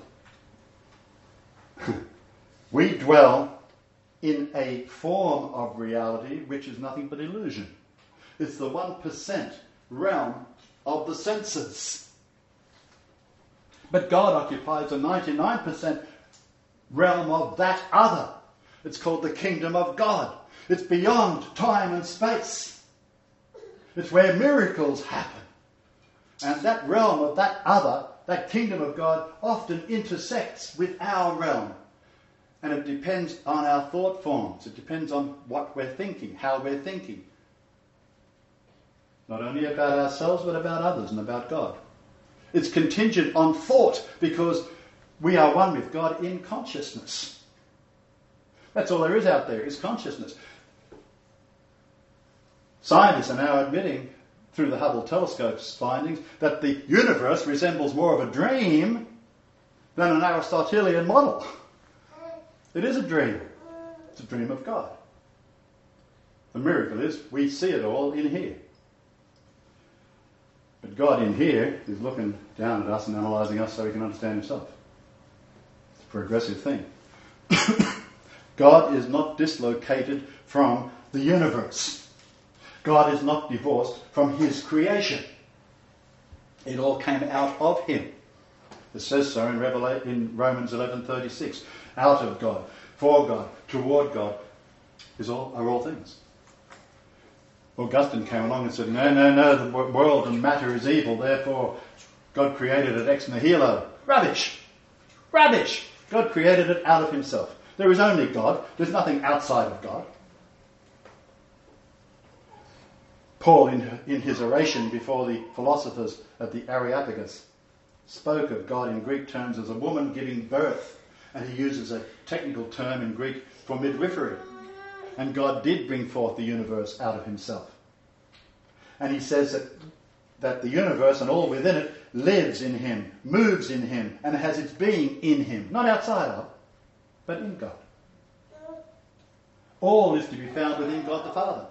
We dwell in a form of reality which is nothing but illusion. It's the one percent realm of the senses. But God occupies the ninety-nine percent realm of that other. It's called the kingdom of God. It's beyond time and space. It's where miracles happen. And that realm of that other, that kingdom of God, often intersects with our realm. And it depends on our thought forms. It depends on what we're thinking, how we're thinking. Not only about ourselves, but about others and about God. It's contingent on thought, because we are one with God in consciousness. That's all there is out there, is consciousness. Scientists are now admitting, through the Hubble telescope's findings, that the universe resembles more of a dream than an Aristotelian model. It is a dream. It's a dream of God. The miracle is we see it all in here. But God in here is looking down at us and analysing us so he can understand himself. It's a progressive thing. God is not dislocated from the universe. God is not divorced from his creation. It all came out of him. It says so in, Revela- in Romans eleven thirty-six. Out of God, for God, toward God is all, are all things. Augustine came along and said, no, no, no, the world and matter is evil, therefore God created it ex nihilo. Rubbish! Rubbish! God created it out of himself. There is only God. There's nothing outside of God. Paul, in, in his oration before the philosophers at the Areopagus, spoke of God in Greek terms as a woman giving birth. And he uses a technical term in Greek for midwifery. And God did bring forth the universe out of himself. And he says that, that the universe and all within it lives in him, moves in him, and has its being in him. Not outside of, but in God. All is to be found within God the Father.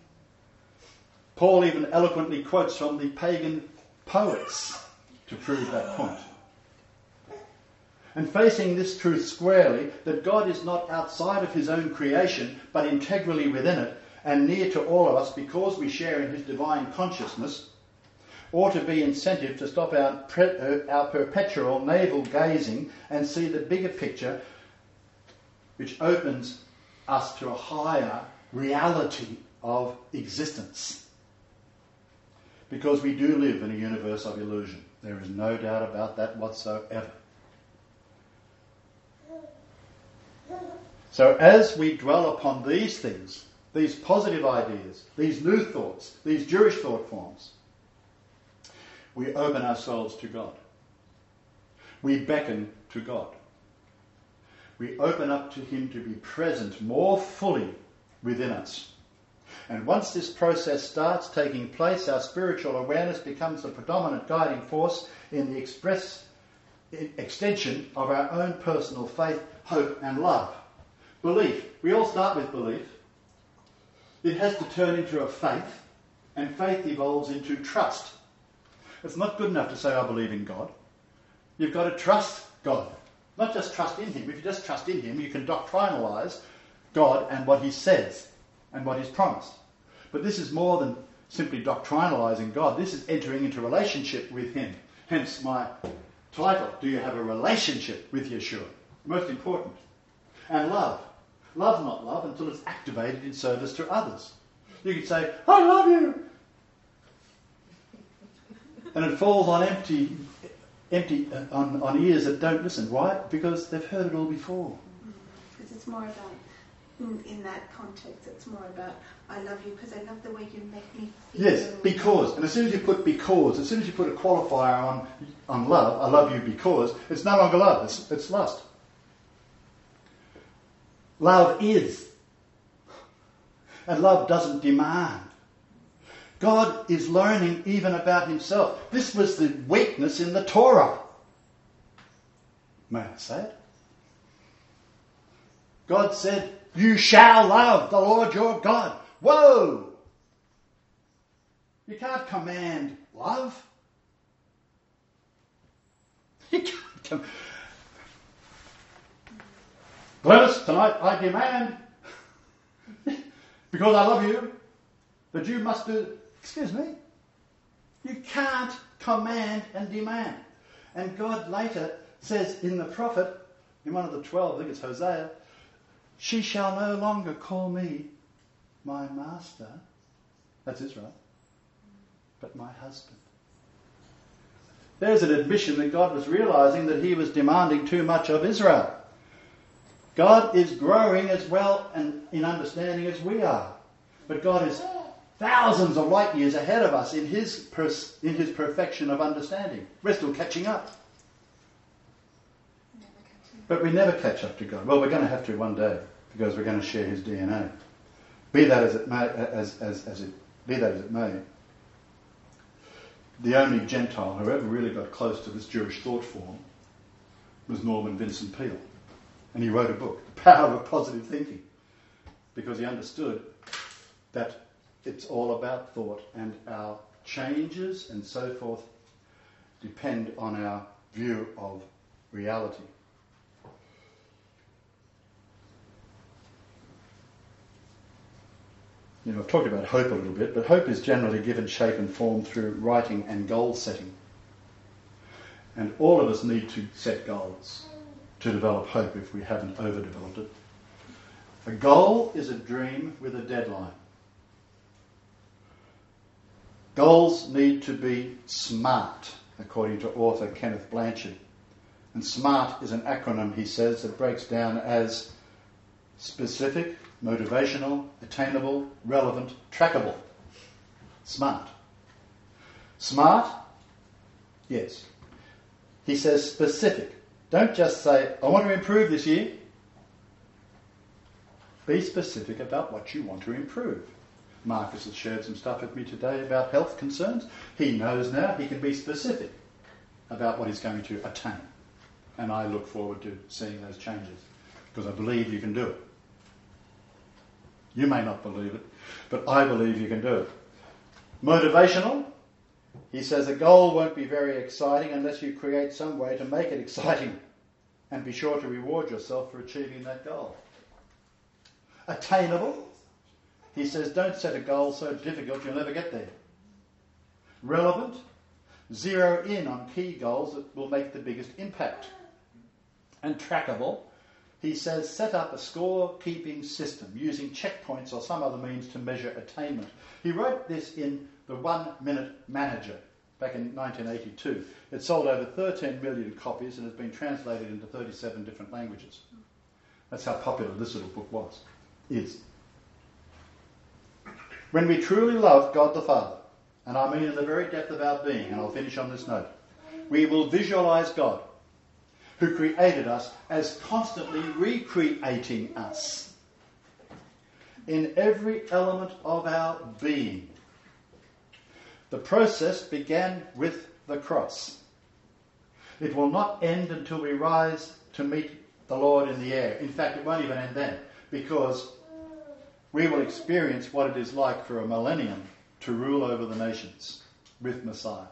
Paul even eloquently quotes from the pagan poets to prove that point. And facing this truth squarely, that God is not outside of his own creation, but integrally within it, and near to all of us because we share in his divine consciousness, ought to be incentive to stop our, pre- uh, our perpetual navel gazing and see the bigger picture, which opens us to a higher reality of existence. Because we do live in a universe of illusion. There is no doubt about that whatsoever. So as we dwell upon these things, these positive ideas, these new thoughts, these Jewish thought forms, we open ourselves to God. We beckon to God. We open up to Him to be present more fully within us. And once this process starts taking place, our spiritual awareness becomes the predominant guiding force in the express extension of our own personal faith, hope and love. Belief. We all start with belief. It has to turn into a faith, and faith evolves into trust. It's not good enough to say, I believe in God. You've got to trust God. Not just trust in Him. If you just trust in Him, you can doctrinalise God and what He says and what He's promised. But this is more than simply doctrinalising God. This is entering into relationship with Him. Hence my title, Do You Have a Relationship with Yeshua? Most important. And love. Love not love until it's activated in service to others. You can say, I love you. And it falls on empty, empty uh, on, on ears that don't listen. Why? Because they've heard it all before. Because it's more about, in, in that context, it's more about, I love you because I love the way you make me feel. Yes, because. And as soon as you put because, as soon as you put a qualifier on, on love, I love you because, it's no longer love, it's, it's lust. Love is. And love doesn't demand. God is learning even about Himself. This was the weakness in the Torah. May I say it? God said, you shall love the Lord your God. Whoa! You can't command love. You can't command. Gladys, tonight I demand, because I love you, that you must do... Excuse me? You can't command and demand. And God later says in the prophet, in one of the twelve, I think it's Hosea, she shall no longer call me my master, that's Israel, but my husband. There's an admission that God was realising that He was demanding too much of Israel. God is growing as well and in understanding as we are. But God is thousands of light years ahead of us in his, pers- in his perfection of understanding. We're still catching up. But we never catch up to God. Well, we're going to have to one day because we're going to share His D N A. Be that as it may, as, as, as it, be that as it may, the only Gentile who ever really got close to this Jewish thought form was Norman Vincent Peale. And he wrote a book, The Power of Positive Thinking, because he understood that it's all about thought, and our changes and so forth depend on our view of reality. You know, I've talked about hope a little bit, but hope is generally given shape and form through writing and goal setting. And all of us need to set goals to develop hope if we haven't overdeveloped it. A goal is a dream with a deadline. Goals need to be SMART, according to author Kenneth Blanchard. And SMART is an acronym, he says, that breaks down as specific, motivational, attainable, relevant, trackable. SMART. SMART? Yes. He says specific. Don't just say, I want to improve this year. Be specific about what you want to improve. Marcus has shared some stuff with me today about health concerns. He knows now he can be specific about what he's going to attain. And I look forward to seeing those changes because I believe you can do it. You may not believe it, but I believe you can do it. Motivational. He says a goal won't be very exciting unless you create some way to make it exciting and be sure to reward yourself for achieving that goal. Attainable. He says don't set a goal so difficult you'll never get there. Relevant. Zero in on key goals that will make the biggest impact. And trackable. he says, set up a score-keeping system using checkpoints or some other means to measure attainment. He wrote this in The One-Minute Manager back in nineteen eighty-two. It sold over thirteen million copies and has been translated into thirty-seven different languages. That's how popular this little book was, is. When we truly love God the Father, and I mean in the very depth of our being, and I'll finish on this note, we will visualise God, who created us, as constantly recreating us in every element of our being. The process began with the cross. It will not end until we rise to meet the Lord in the air. In fact, it won't even end then, because we will experience what it is like for a millennium to rule over the nations with Messiah.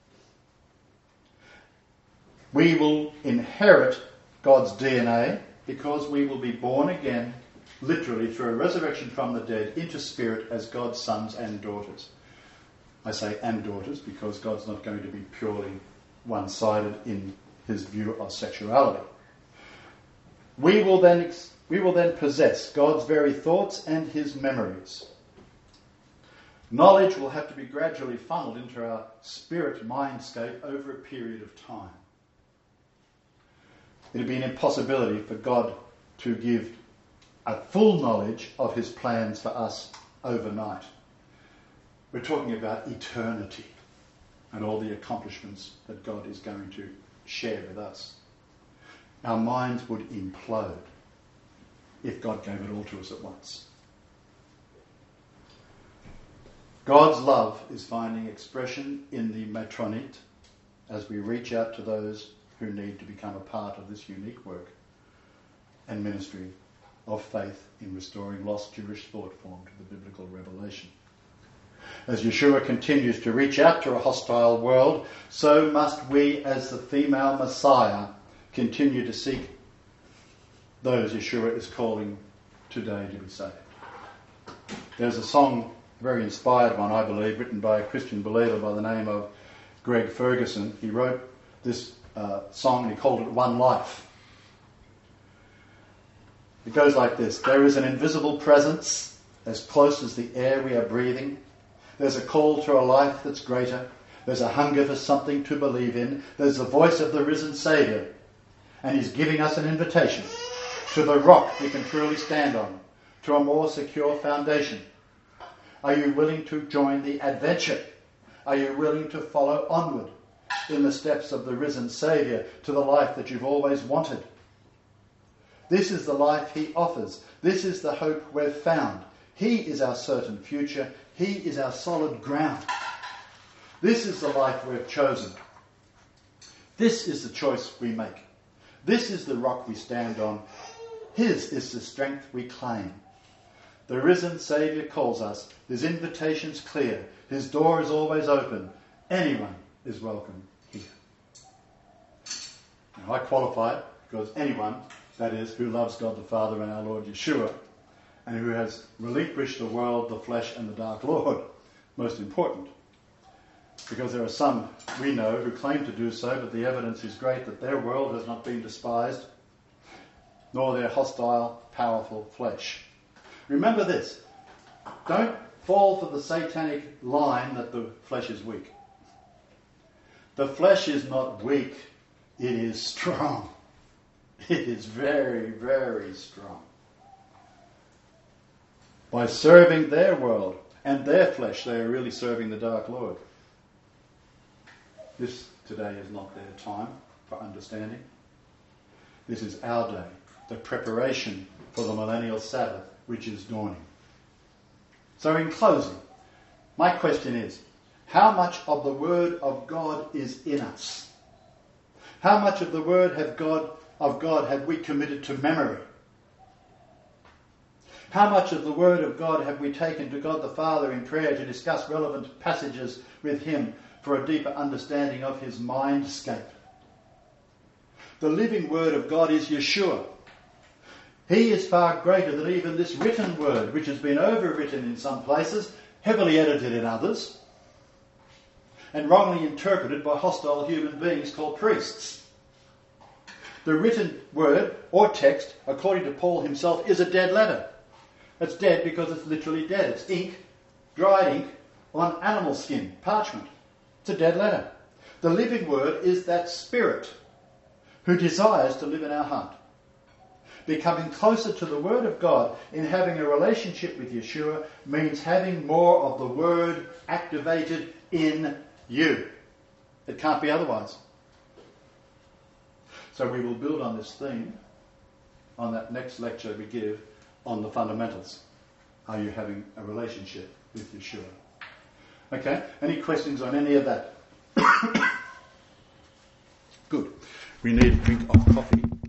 We will inherit God's D N A because we will be born again, literally through a resurrection from the dead, into spirit as God's sons and daughters. I say and daughters because God's not going to be purely one-sided in his view of sexuality. We will then we will then possess God's very thoughts and his memories. Knowledge will have to be gradually funneled into our spirit mindscape over a period of time. It would be an impossibility for God to give a full knowledge of his plans for us overnight. We're talking about eternity and all the accomplishments that God is going to share with us. Our minds would implode if God gave it all to us at once. God's love is finding expression in the matronit as we reach out to those who need to become a part of this unique work and ministry of faith in restoring lost Jewish thought form to the biblical revelation. As Yeshua continues to reach out to a hostile world, so must we, as the female Messiah, continue to seek those Yeshua is calling today to be saved. There's a song, a very inspired one, I believe, written by a Christian believer by the name of Greg Ferguson. He wrote this uh, song and he called it One Life. It goes like this. There is an invisible presence as close as the air we are breathing. There's a call to a life that's greater. There's a hunger for something to believe in. There's the voice of the risen Saviour. And he's giving us an invitation to the rock we can truly stand on, to a more secure foundation. Are you willing to join the adventure? Are you willing to follow onward in the steps of the risen Saviour to the life that you've always wanted? This is the life he offers. This is the hope we've found. He is our certain future. He is our solid ground. This is the life we've chosen. This is the choice we make. This is the rock we stand on. His is the strength we claim. The risen Saviour calls us. His invitation's clear. His door is always open. Anyone is welcome here. Now, I qualify it because anyone, that is, who loves God the Father and our Lord Yeshua, and who has relinquished the world, the flesh, and the dark Lord, most important. Because there are some we know who claim to do so, but the evidence is great that their world has not been despised, nor their hostile, powerful flesh. Remember this. Don't fall for the satanic line that the flesh is weak. The flesh is not weak. It is strong. It is very, very strong. By serving their world and their flesh, they are really serving the Dark Lord. This today is not their time for understanding. This is our day, the preparation for the millennial Sabbath, which is dawning. So in closing, my question is, how much of the Word of God is in us? How much of the Word have God, of God have we committed to memory? How much of the Word of God have we taken to God the Father in prayer to discuss relevant passages with Him for a deeper understanding of His mindscape? The living Word of God is Yeshua. He is far greater than even this written Word, which has been overwritten in some places, heavily edited in others, and wrongly interpreted by hostile human beings called priests. The written word or text, according to Paul himself, is a dead letter. It's dead because it's literally dead. It's ink, dried ink, on animal skin, parchment. It's a dead letter. The living word is that Spirit who desires to live in our heart. Becoming closer to the Word of God in having a relationship with Yeshua means having more of the Word activated in you. It can't be otherwise. So we will build on this theme on that next lecture we give on the fundamentals. Are you having a relationship with Yeshua? Okay, any questions on any of that? Good. We need a drink of coffee.